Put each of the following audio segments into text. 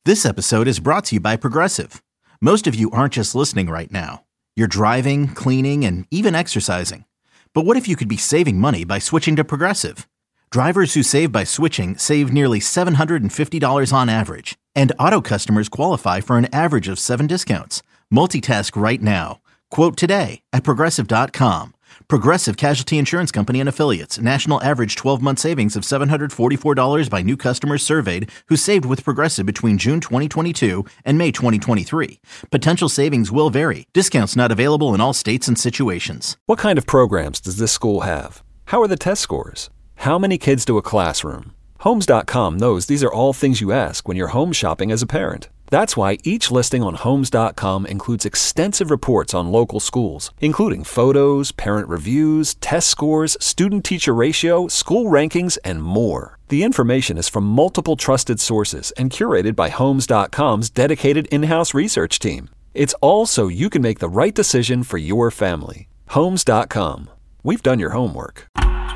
This episode is brought to you by Progressive. Most of you aren't just listening right now. You're driving, cleaning, and even exercising. But what if you could be saving money by switching to Progressive? Drivers who save by switching save nearly $750 on average. And auto customers qualify for an average of 7 discounts. Multitask right now. Quote today at Progressive.com. Progressive Casualty Insurance Company and Affiliates. National average 12-month savings of $744 by new customers surveyed who saved with Progressive between June 2022 and May 2023. Potential savings will vary. Discounts not available in all states and situations. What kind of programs does this school have? How are the test scores? How many kids do a classroom? Homes.com knows these are all things you ask when you're home shopping as a parent. That's why each listing on Homes.com includes extensive reports on local schools, including photos, parent reviews, test scores, student-teacher ratio, school rankings, and more. The information is from multiple trusted sources and curated by Homes.com's dedicated in-house research team. It's all so you can make the right decision for your family. Homes.com. We've done your homework.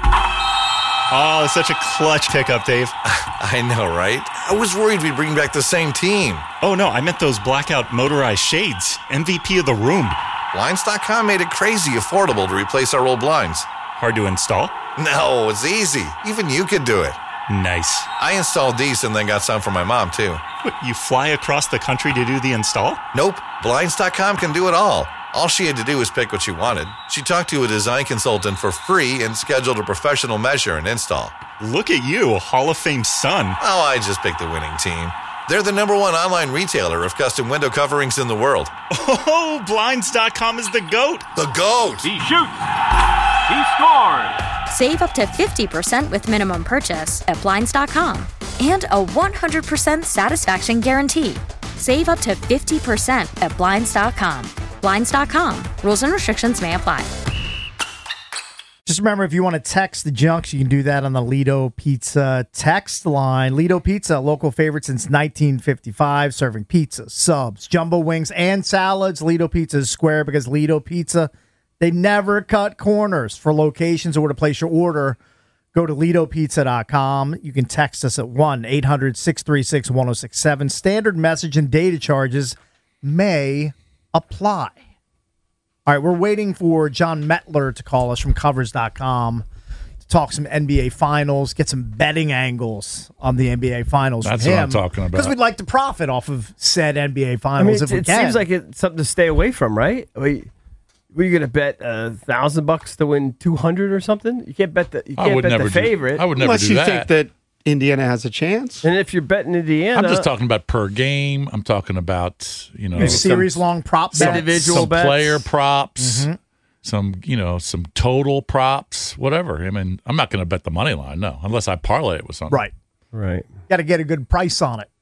Oh, it's such a clutch pickup, Dave. I know, right? I was worried we'd bring back the same team. Oh, no, I meant those blackout motorized shades. MVP of the room. Blinds.com made it crazy affordable to replace our old blinds. Hard to install? No, it's easy. Even you could do it. Nice. I installed these and then got some for my mom, too. What, you fly across the country to do the install? Nope. Blinds.com can do it all. All she had to do was pick what she wanted. She talked to a design consultant for free and scheduled a professional measure and install. Look at you, Hall of Fame son. Oh, I just picked the winning team. They're the #1 online retailer of custom window coverings in the world. Oh, Blinds.com is the GOAT. The GOAT! He shoots. He scores. Save up to 50% with minimum purchase at Blinds.com. And a 100% satisfaction guarantee. Save up to 50% at Blinds.com. Blinds.com. Rules and restrictions may apply. Just remember, if you want to text the Junks, you can do that on the Lido Pizza text line. Lido Pizza, local favorite since 1955, serving pizza, subs, jumbo wings, and salads. Lido Pizza is square because Lido Pizza, they never cut corners. For locations or to place your order, go to LidoPizza.com. You can text us at 1-800-636-1067. Standard message and data charges may apply. All right, we're waiting for John Metler to call us from Covers.com to talk some NBA Finals, get some betting angles on the NBA Finals. That's from him, what I'm talking about. Because we'd like to profit off of said NBA Finals if we it can. seems like it's something to stay away from, right? Were you going to bet $1,000 to win 200 or something? You can't bet the favorite. I would never unless do you that. think that Indiana has a chance. And if you're betting Indiana, I'm just talking about per game. I'm talking about series-long prop bets, individual some bets, player props, some total props, whatever. I mean, I'm not going to bet the money line, no, unless I parlay it with something. Right. Got to get a good price on it.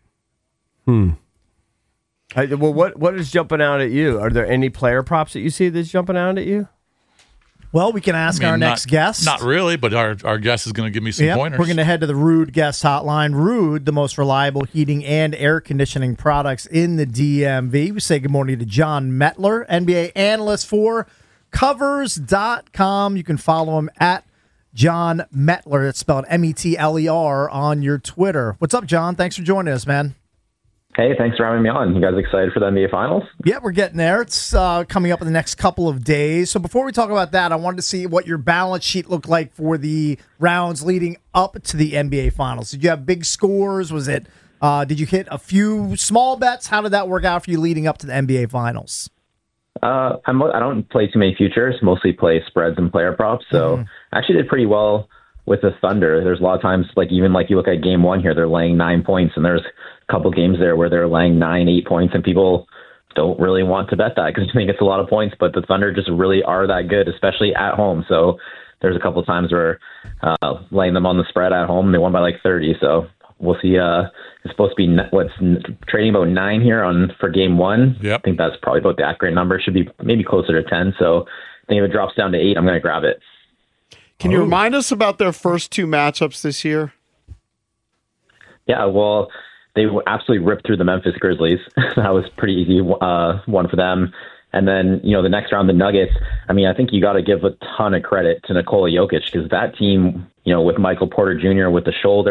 Well, what is jumping out at you? Are there any player props that you see that's jumping out at you? Well, we can ask our next guest. Not really, but our guest is going to give me some pointers. We're going to head to the Ruud guest hotline. Ruud, the most reliable heating and air conditioning products in the DMV. We say good morning to John Metler, NBA analyst for Covers.com. You can follow him at John Metler. It's spelled Metler on your Twitter. What's up, John? Thanks for joining us, man. Hey, thanks for having me on. You guys excited for the NBA Finals? Yeah, we're getting there. It's coming up in the next couple of days. So before we talk about that, I wanted to see what your balance sheet looked like for the rounds leading up to the NBA Finals. Did you have big scores? Was it? Did you hit a few small bets? How did that work out for you leading up to the NBA Finals? I don't play too many futures, mostly play spreads and player props. So I actually did pretty well with the Thunder. There's a lot of times, you look at game one here, they're laying 9 points, and there's a couple games there where they're laying 9-8 points, and people don't really want to bet that because they think it's a lot of points, but the Thunder just really are that good, especially at home. So there's a couple of times where laying them on the spread at home, they won by 30. So we'll see. It's supposed to be trading about 9 here for game one. Yep. I think that's probably about the accurate number. Should be maybe closer to 10. So I think if it drops down to 8, I'm going to grab it. Can you remind us about their first 2 matchups this year? Yeah, well, they absolutely ripped through the Memphis Grizzlies. That was pretty easy one for them. And then, the next round, the Nuggets, I think you got to give a ton of credit to Nikola Jokic because that team, with Michael Porter Jr. with the shoulder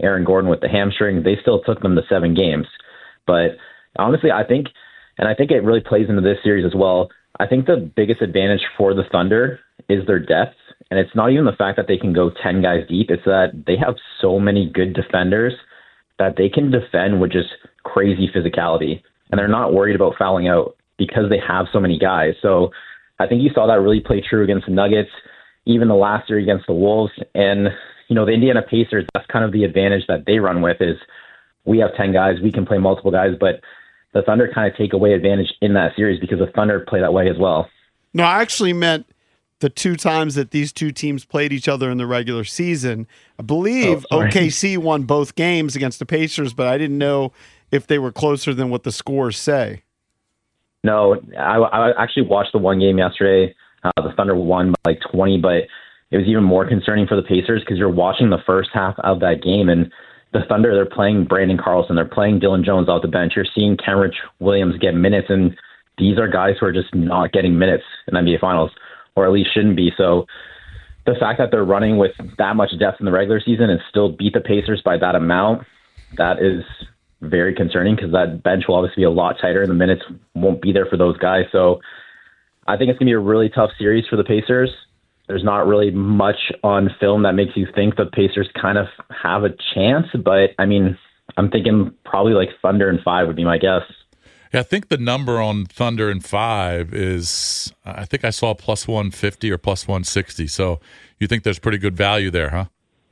Aaron Gordon with the hamstring. They still took them to 7 games. But honestly, I think it really plays into this series as well. I think the biggest advantage for the Thunder is their depth. And it's not even the fact that they can go 10 guys deep. It's that they have so many good defenders that they can defend with just crazy physicality. And they're not worried about fouling out because they have so many guys. So I think you saw that really play true against the Nuggets, even the last year against the Wolves. And, the Indiana Pacers, that's kind of the advantage that they run with is we have 10 guys, we can play multiple guys, but the Thunder kind of take away advantage in that series because the Thunder play that way as well. No, I actually meant the 2 times that these two teams played each other in the regular season. I believe OKC won both games against the Pacers, but I didn't know if they were closer than what the scores say. No, I actually watched the one game yesterday. The Thunder won by 20, but it was even more concerning for the Pacers because you're watching the first half of that game, and the Thunder, they're playing Brandon Carlson. They're playing Dylan Jones off the bench. You're seeing Kenrich Williams get minutes, and these are guys who are just not getting minutes in the NBA Finals, or at least shouldn't be. So the fact that they're running with that much depth in the regular season and still beat the Pacers by that amount, that is very concerning because that bench will obviously be a lot tighter and the minutes won't be there for those guys. So I think it's going to be a really tough series for the Pacers. There's not really much on film that makes you think the Pacers kind of have a chance, but I mean, I'm thinking probably like Thunder in 5 would be my guess. Yeah, I think the number on Thunder in 5 is, I think I saw plus 150 or plus 160. So you think there's pretty good value there, huh?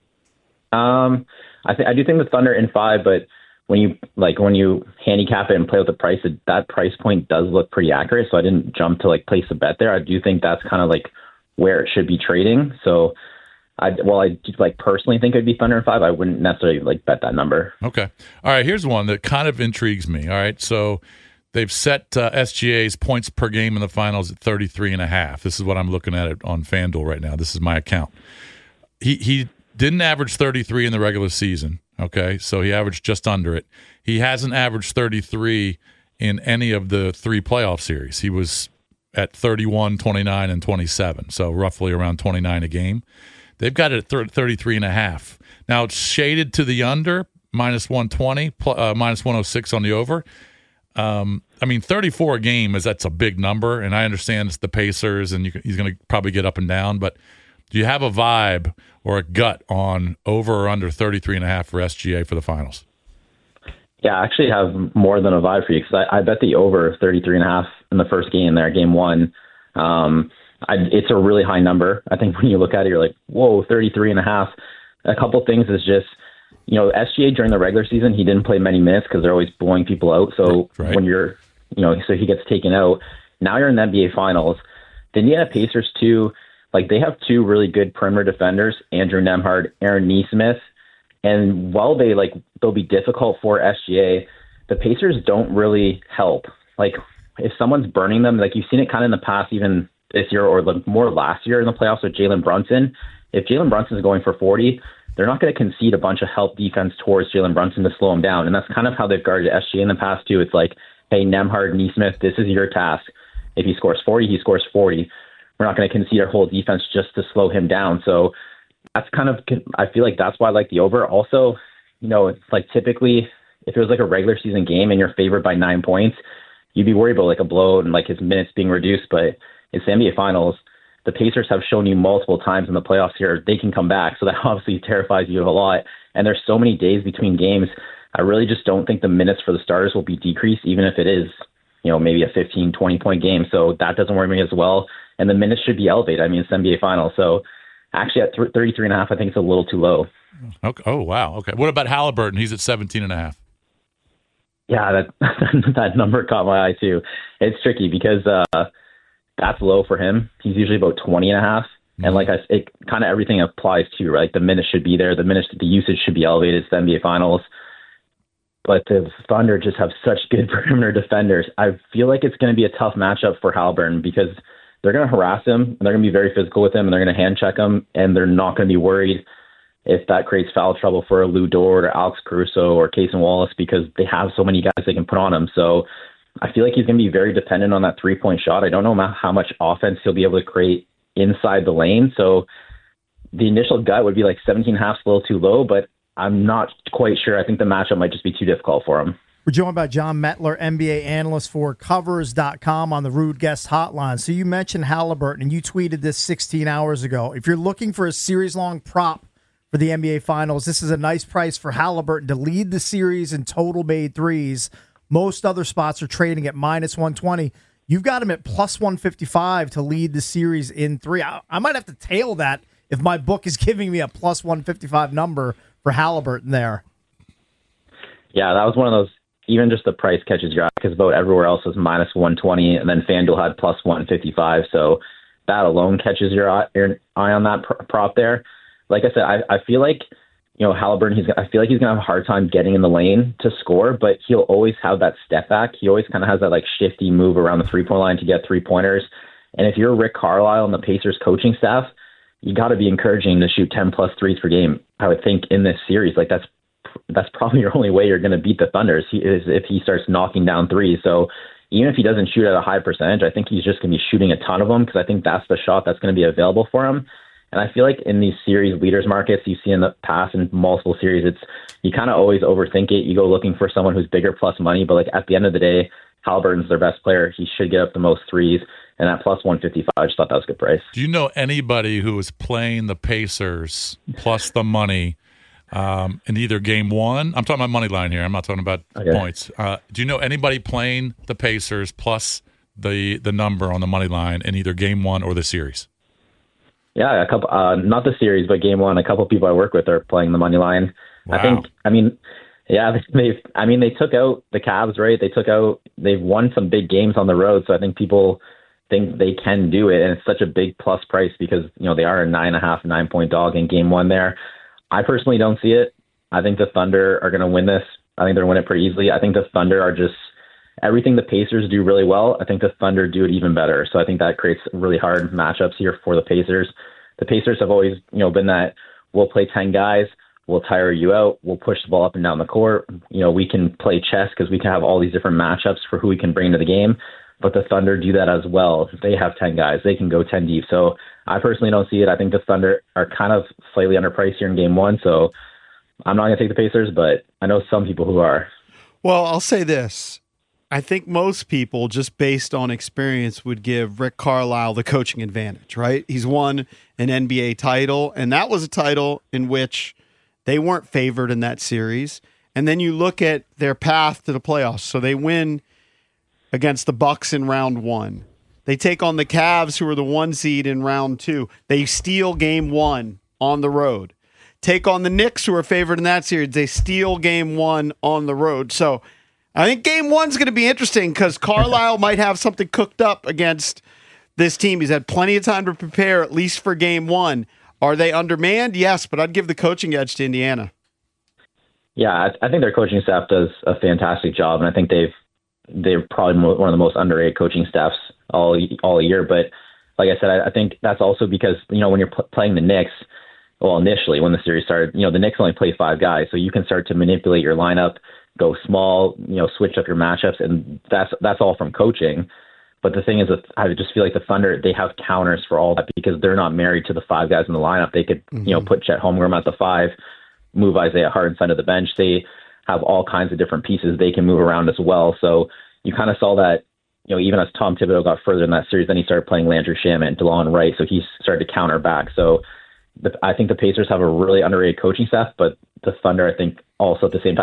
I do think the Thunder in 5, but when you handicap it and play with the price, that price point does look pretty accurate. So I didn't jump to like place a bet there. I do think that's kind of like where it should be trading. So I personally think it'd be Thunder in 5. I wouldn't necessarily like bet that number. Okay. All right. Here's one that kind of intrigues me. All right. So they've set SGA's points per game in the finals at 33.5. This is what I'm looking at it on FanDuel right now. This is my account. He didn't average 33 in the regular season. Okay. So he averaged just under it. He hasn't averaged 33 in any of the 3 playoff series. He was at 31, 29, and 27. So roughly around 29 a game. They've got it at 33.5. Now it's shaded to the under, minus 120, minus 106 on the over. I mean, 34 a game that's a big number, and I understand it's the Pacers, and he's going to probably get up and down. But do you have a vibe or a gut on over or under 33.5 for SGA for the finals? Yeah, I actually have more than a vibe for you because I bet the over 33.5 in the first game there, game 1. It's a really high number. I think when you look at it, you're like, whoa, 33.5. A couple things is just, SGA during the regular season, he didn't play many minutes because they're always blowing people out. So when you're, so he gets taken out. Now you're in the NBA Finals. The Indiana Pacers, too, they have 2 really good perimeter defenders, Andrew Nembhard, Aaron Nesmith. And while they'll be difficult for SGA, the Pacers don't really help. If someone's burning them, you've seen it kind of in the past, even this year or more last year in the playoffs with Jalen Brunson. If Jalen Brunson is going for 40, they're not going to concede a bunch of help defense towards Jalen Brunson to slow him down. And that's kind of how they've guarded SGA in the past, too. It's like, hey, Nembhard, Nesmith, this is your task. If he scores 40, he scores 40. We're not going to concede our whole defense just to slow him down. So that's kind of, I feel like that's why I like the over. Also, typically if it was a regular season game and you're favored by 9 points, you'd be worried about a blowout and his minutes being reduced. But it's the NBA Finals. The Pacers have shown you multiple times in the playoffs here they can come back. So that obviously terrifies you a lot. And there's so many days between games. I really just don't think the minutes for the starters will be decreased, even if it is, maybe a 15, 20-point game. So that doesn't worry me as well. And the minutes should be elevated. I mean, it's the NBA Finals. So actually at 33.5, I think it's a little too low. Okay. Oh, wow. Okay. What about Halliburton? He's at 17.5. Yeah, that number caught my eye too. It's tricky because that's low for him. He's usually about 20.5. And it kind of everything applies to, right? The minutes should be there. The usage should be elevated. It's the NBA Finals. But the Thunder just have such good perimeter defenders. I feel like it's going to be a tough matchup for Halliburton because they're going to harass him, and they're going to be very physical with him, and they're going to hand check him, and they're not going to be worried if that creates foul trouble for Lou Dort or Alex Caruso or Cason Wallace because they have so many guys they can put on him. So I feel like he's going to be very dependent on that three-point shot. I don't know how much offense he'll be able to create inside the lane. So the initial gut would be 17.5 is a little too low, but I'm not quite sure. I think the matchup might just be too difficult for him. We're joined by John Metler, NBA analyst for Covers.com on the Rude Guest Hotline. So you mentioned Halliburton, and you tweeted this 16 hours ago. If you're looking for a series-long prop for the NBA Finals, this is a nice price for Halliburton to lead the series in total made threes. Most other spots are trading at minus 120. You've got him at plus 155 to lead the series in three. I might have to tail that if my book is giving me a plus 155 number for Halliburton there. Yeah, that was one of those, even just the price catches your eye, because about everywhere else was minus 120, and then FanDuel had plus 155. So that alone catches your eye on that prop there. Like I said, I feel like, Halliburton, I feel like he's going to have a hard time getting in the lane to score, but he'll always have that step back. He always kind of has that like shifty move around the 3-point line to get 3-pointers. And if you're Rick Carlisle and the Pacers coaching staff, you got to be encouraging to shoot 10 plus threes per game. I would think in this series, like that's probably your only way you're going to beat the Thunder is if he starts knocking down threes. So even if he doesn't shoot at a high percentage, I think he's just going to be shooting a ton of them, because I think that's the shot that's going to be available for him. And I feel like in these series leaders markets you see in the past in multiple series, you kind of always overthink it. You go looking for someone who's bigger plus money, but like at the end of the day, Halliburton's their best player. He should get up the most threes. And at plus 155, I just thought that was a good price. Do you know anybody who is playing the Pacers plus the money in either game one? I'm talking about money line here. I'm not talking about points. Do you know anybody playing the Pacers plus the number on the money line in either game one or the series? Yeah, a couple. Not the series, but game one. A couple of people I work with are playing the money line. Wow. They took out the Cavs, right? They've won some big games on the road, so I think people think they can do it, and it's such a big plus price because they are a 9.5, 9-point dog in game one there. I personally don't see it. I think the Thunder are going to win this. I think they're going to win it pretty easily. I think the Thunder are just everything the Pacers do really well. I think the Thunder do it even better. So I think that creates really hard matchups here for the Pacers. The Pacers have always, been that we'll play 10 guys, we'll tire you out, we'll push the ball up and down the court. We can play chess because we can have all these different matchups for who we can bring to the game. But the Thunder do that as well. They have 10 guys. They can go 10 deep. So I personally don't see it. I think the Thunder are kind of slightly underpriced here in game one. So I'm not going to take the Pacers, but I know some people who are. Well, I'll say this. I think most people, just based on experience, would give Rick Carlisle the coaching advantage, right? He's won an NBA title, and that was a title in which they weren't favored in that series. And then you look at their path to the playoffs. So they win against the Bucks in round one. They take on the Cavs, who are the 1 seed in round 2. They steal game 1 on the road. Take on the Knicks, who are favored in that series. They steal game 1 on the road. So I think game 1's going to be interesting because Carlisle might have something cooked up against this team. He's had plenty of time to prepare, at least for game 1. Are they undermanned? Yes, but I'd give the coaching edge to Indiana. Yeah, I think their coaching staff does a fantastic job, and I think they're probably one of the most underrated coaching staffs all year. But like I said, I think that's also because, when you're playing the Knicks, well, initially when the series started, the Knicks only play 5 guys, so you can start to manipulate your lineup, go small, switch up your matchups, and that's all from coaching. But the thing is, I just feel like the Thunder, they have counters for all that because they're not married to the 5 guys in the lineup. They could, put Chet Holmgren at the 5, move Isaiah Hartenstein to the bench. They have all kinds of different pieces they can move around as well. So you kind of saw that, even as Tom Thibodeau got further in that series, then he started playing Landry Shamet and DeLon Wright, so he started to counter back. So I think the Pacers have a really underrated coaching staff, but the Thunder, I think, also at the same time.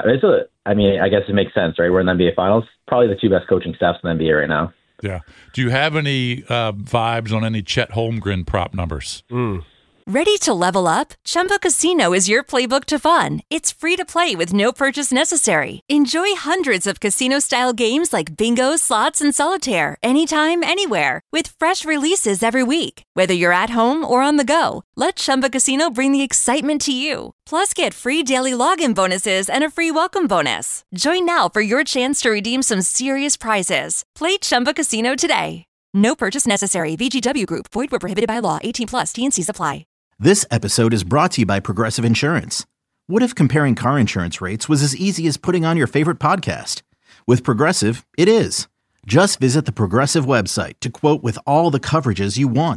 I guess it makes sense, right? We're in the NBA Finals. Probably the 2 best coaching staffs in the NBA right now. Yeah. Do you have any vibes on any Chet Holmgren prop numbers? Ready to level up? Chumba Casino is your playbook to fun. It's free to play with no purchase necessary. Enjoy hundreds of casino-style games like bingo, slots, and solitaire anytime, anywhere with fresh releases every week. Whether you're at home or on the go, let Chumba Casino bring the excitement to you. Plus, get free daily login bonuses and a free welcome bonus. Join now for your chance to redeem some serious prizes. Play Chumba Casino today. No purchase necessary. VGW Group. Void where prohibited by law. 18+. T&Cs apply. This episode is brought to you by Progressive Insurance. What if comparing car insurance rates was as easy as putting on your favorite podcast? With Progressive, it is. Just visit the Progressive website to quote with all the coverages you want.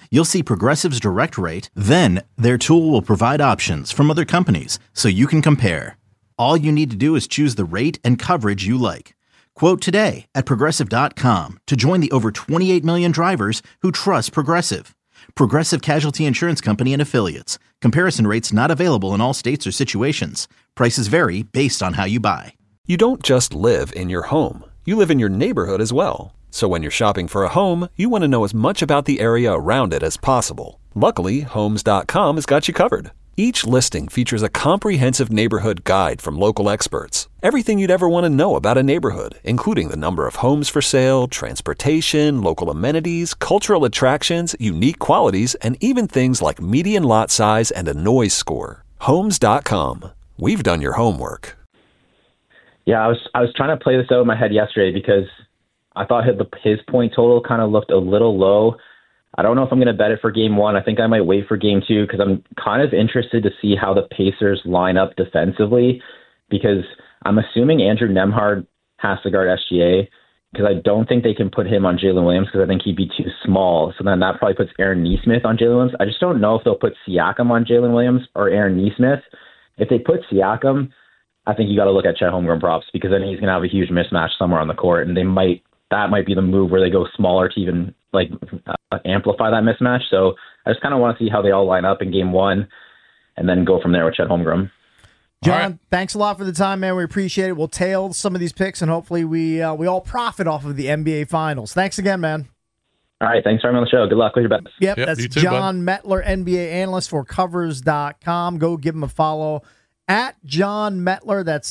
you'll see Progressive's direct rate, then their tool will provide options from other companies so you can compare. All you need to do is choose the rate and coverage you like. Quote today at Progressive.com to join the over 28 million drivers who trust Progressive. Progressive Casualty Insurance Company and Affiliates. Comparison rates not available in all states or situations. Prices vary based on how you buy. You don't just live in your home. You live in your neighborhood as well. So when you're shopping for a home, you want to know as much about the area around it as possible. Luckily, Homes.com has got you covered. Each listing features a comprehensive neighborhood guide from local experts. Everything you'd ever want to know about a neighborhood, including the number of homes for sale, transportation, local amenities, cultural attractions, unique qualities, and even things like median lot size and a noise score. Homes.com. We've done your homework. Yeah, I was trying to play this out in my head yesterday because I thought his point total kind of looked a little low. I don't know if I'm going to bet it for game one. I think I might wait for game two because I'm kind of interested to see how the Pacers line up defensively, because I'm assuming Andrew Nembhard has to guard SGA, because I don't think they can put him on Jalen Williams because I think he'd be too small. So then that probably puts Aaron Nesmith on Jalen Williams. I just don't know if they'll put Siakam on Jalen Williams or Aaron Nesmith. If they put Siakam, I think you got to look at Chet Holmgren props, because then he's going to have a huge mismatch somewhere on the court, and that might be the move where they go smaller to even amplify that mismatch. So I just kind of want to see how they all line up in game one and then go from there with Chet Holmgren. John, thanks a lot for the time, man. We appreciate it. We'll tail some of these picks, and hopefully we all profit off of the NBA Finals. Thanks again, man. All right, thanks for having me on the show. Good luck with your bets. Yep, that's too, John Metler, NBA analyst for Covers.com. Go give him a follow at John Metler. That's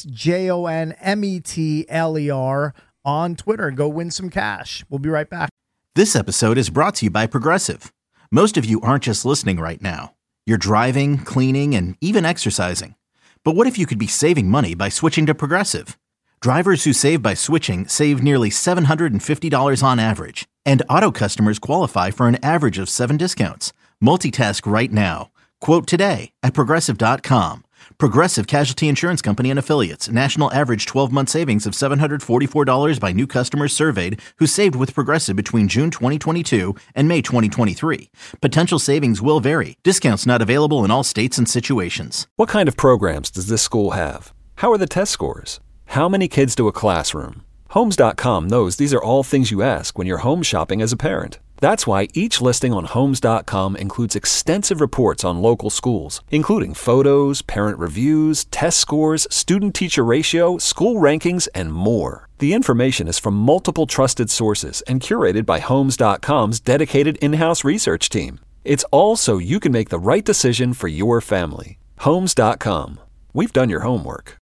JONMETLER on Twitter, and go win some cash. We'll be right back. This episode is brought to you by Progressive. Most of you aren't just listening right now. You're driving, cleaning, and even exercising. But what if you could be saving money by switching to Progressive? Drivers who save by switching save nearly $750 on average, and auto customers qualify for an average of 7 discounts. Multitask right now. Quote today at Progressive.com. Progressive Casualty Insurance Company and Affiliates. National average 12-month savings of $744 by new customers surveyed who saved with Progressive between June 2022 and May 2023. Potential savings will vary. Discounts not available in all states and situations. What kind of programs does this school have? How are the test scores? How many kids do a classroom? Homes.com knows these are all things you ask when you're home shopping as a parent. That's why each listing on Homes.com includes extensive reports on local schools, including photos, parent reviews, test scores, student-teacher ratio, school rankings, and more. The information is from multiple trusted sources and curated by Homes.com's dedicated in-house research team. It's all so you can make the right decision for your family. Homes.com. We've done your homework.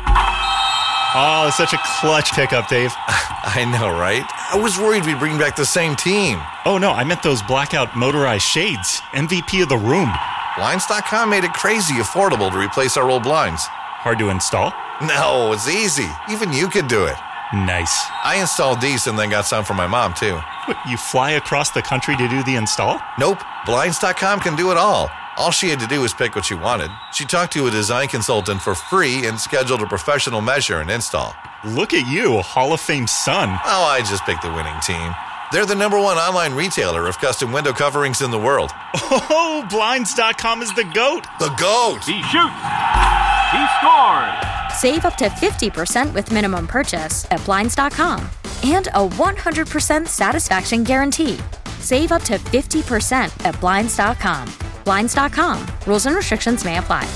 Oh, such a clutch pickup, Dave. I know, right? I was worried we'd bring back the same team. Oh, no, I meant those blackout motorized shades. MVP of the room. Blinds.com made it crazy affordable to replace our old blinds. Hard to install? No, it's easy. Even you could do it. Nice. I installed these and then got some for my mom, too. What, you fly across the country to do the install? Nope. Blinds.com can do it all. All she had to do was pick what she wanted. She talked to a design consultant for free and scheduled a professional measure and install. Look at you, Hall of Fame son. Oh, I just picked the winning team. They're the #1 online retailer of custom window coverings in the world. Oh, Blinds.com is the GOAT. The GOAT. He shoots. He scores. Save up to 50% with minimum purchase at Blinds.com. And a 100% satisfaction guarantee. Save up to 50% at Blinds.com. Blinds.com. Rules and restrictions may apply.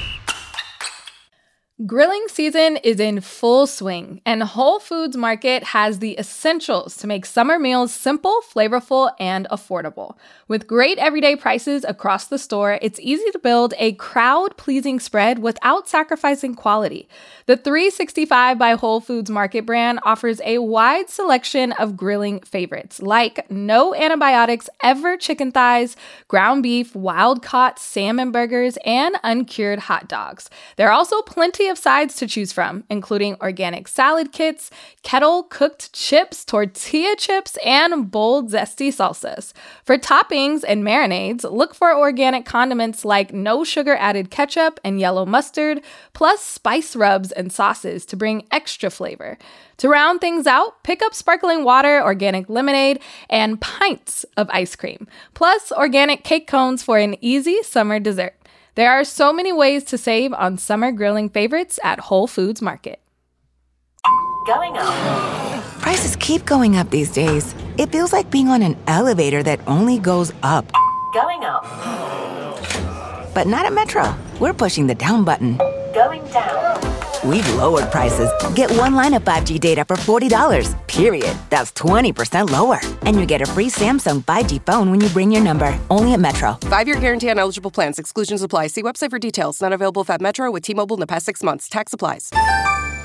Grilling season is in full swing, and Whole Foods Market has the essentials to make summer meals simple, flavorful, and affordable. With great everyday prices across the store, it's easy to build a crowd-pleasing spread without sacrificing quality. The 365 by Whole Foods Market brand offers a wide selection of grilling favorites, like no antibiotics ever chicken thighs, ground beef, wild-caught salmon burgers, and uncured hot dogs. There are also plenty of sides to choose from, including organic salad kits, kettle-cooked chips, tortilla chips, and bold, zesty salsas. For toppings and marinades, look for organic condiments like no sugar-added ketchup and yellow mustard, plus spice rubs and sauces to bring extra flavor. To round things out, pick up sparkling water, organic lemonade, and pints of ice cream, plus organic cake cones for an easy summer dessert. There are so many ways to save on summer grilling favorites at Whole Foods Market. Going up. Prices keep going up these days. It feels like being on an elevator that only goes up. Going up. But not at Metro. We're pushing the down button. Going down. We've lowered prices. Get one line of 5G data for $40, period. That's 20% lower. And you get a free Samsung 5G phone when you bring your number. Only at Metro. 5-year guarantee on eligible plans. Exclusions apply. See website for details. Not available at Metro with T-Mobile in the past 6 months. Tax applies.